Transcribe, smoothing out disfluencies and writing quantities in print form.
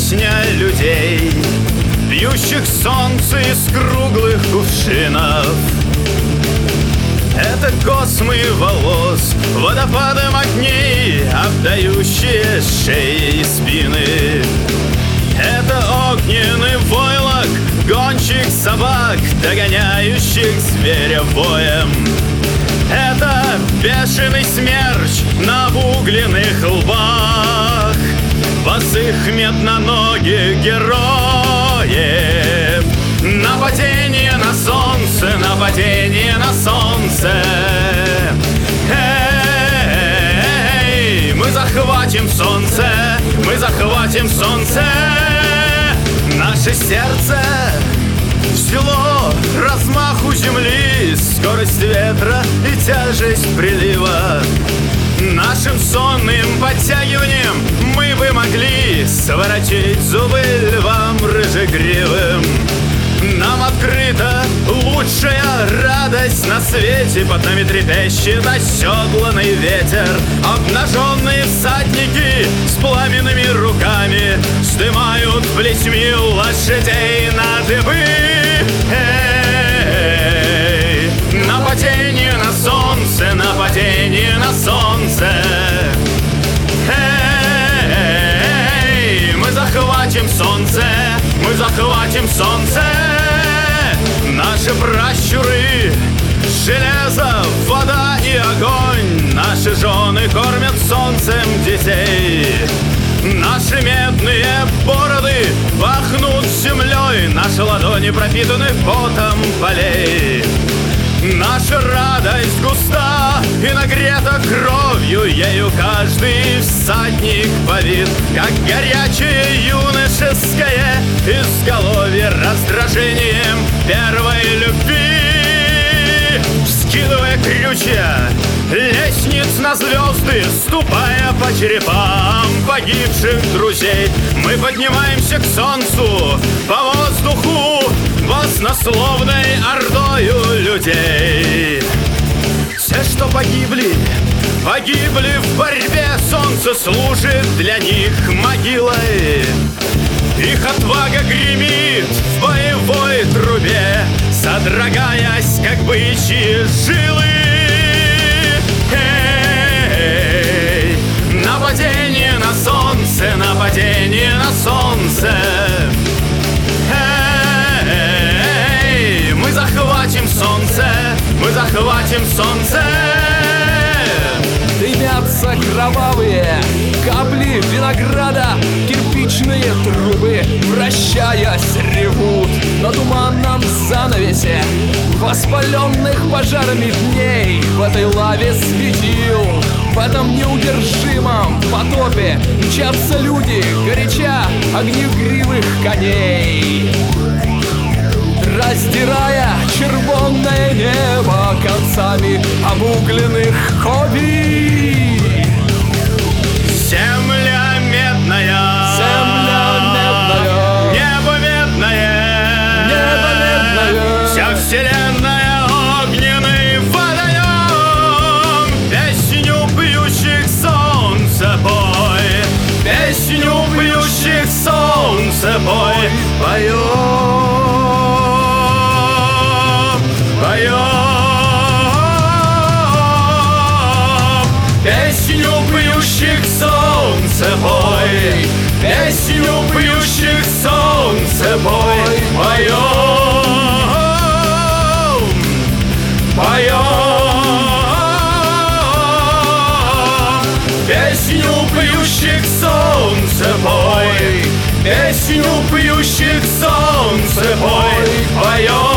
песня людей, пьющих солнце из круглых кувшинов. Это космы волос, водопадом огней, обдающие шеи и спины. Это огненный войлок гонщик собак, догоняющих зверя воем. Это бешеный смерч на обугленных лбах босых медноногих героев. Нападение на солнце, нападение на солнце. Эй, мы захватим солнце, мы захватим солнце. Наше сердце взяло размаху земли, скорость ветра и тяжесть прилива. Нашим сонным подтягиванием мы бы могли своротить зубы львам рыжегривым. Нам открыта лучшая радость на свете. Под нами трепещет оседланный ветер. Обнаженные всадники с пламенными руками вздымают плетьми лошадей на дыбы. Эй, нападение на солнце, нападение на солнце. Эй, мы захватим солнце, мы захватим солнце. Наши пращуры, железо, вода и огонь. Наши жены кормят солнцем детей. Наши медные бороды пахнут землей. Наши ладони пропитаны потом полей. Наша радость густа и нагрета кровью. Ею каждый всадник повит, как горячее юношеское изголовье раздражением первой любви. Вскидывая крючья лестниц на звезды, ступая по черепам погибших друзей, мы поднимаемся к солнцу по воздуху баснословной ордою людей. Все, что погибли, погибли в борьбе. Солнце служит для них могилой. Их отвага гремит в боевой трубе, содрогаясь, как бычьи жилы. Эй, нападение на солнце, нападение на солнце. Эй, мы захватим солнце, мы захватим солнце. Дымятся кровавые капли винограда, кирпичные трубы, вращаясь, ревут на туманном занавесе воспаленных пожарами дней. В этой лаве светил, в этом неудержимом потопе мчатся люди, горяча огнегривых коней, раздирая червонное небо концами обугленных копий. Земля медная, земля медная, небо медное, небо медное, вся вселенная огненный водоем. Песню пьющих солнце пой, песню пьющих солнце пой, поем, поем. Песню пьющих солнце пой, песню пьющих солнце пой, поем, поем. Песню пьющих солнце пой, песню пьющих солнце пой, поем.